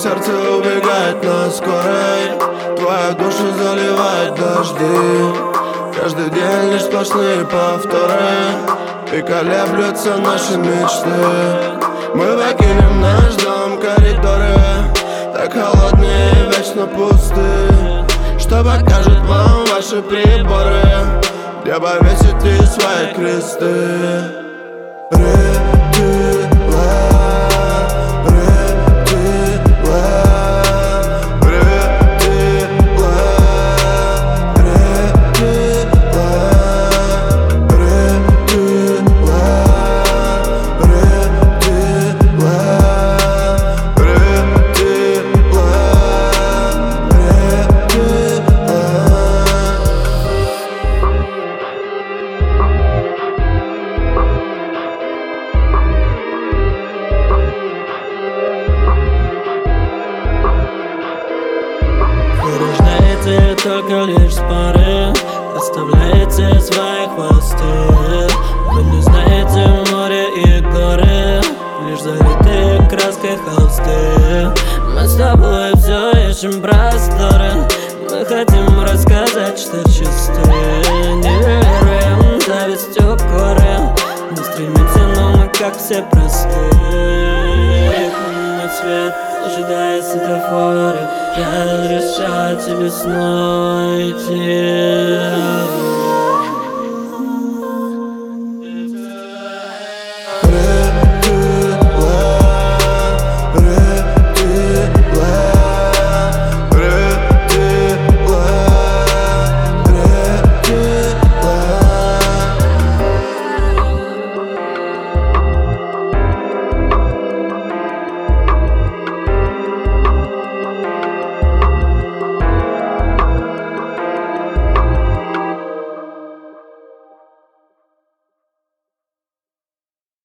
сердце убегает на скорой, твою душу заливает дожди. Каждый день лишь сплошные повторы, и колеблются наши мечты. Мы покинем наш дом, коридоры так холодные и вечно пусты. Что покажут вам ваши приборы, где повесите свои кресты? Вы рождаете только лишь споры, оставляете свои хвосты. Вы не знаете море и горы, лишь залитые краской холсты. Мы с тобой все ищем просторы, мы хотим рассказать, что чисты. Не веруем завистью горы, не стремимся, но мы как все простые. Цвет, ожидая светофора, я разрешаю тебе снова идти.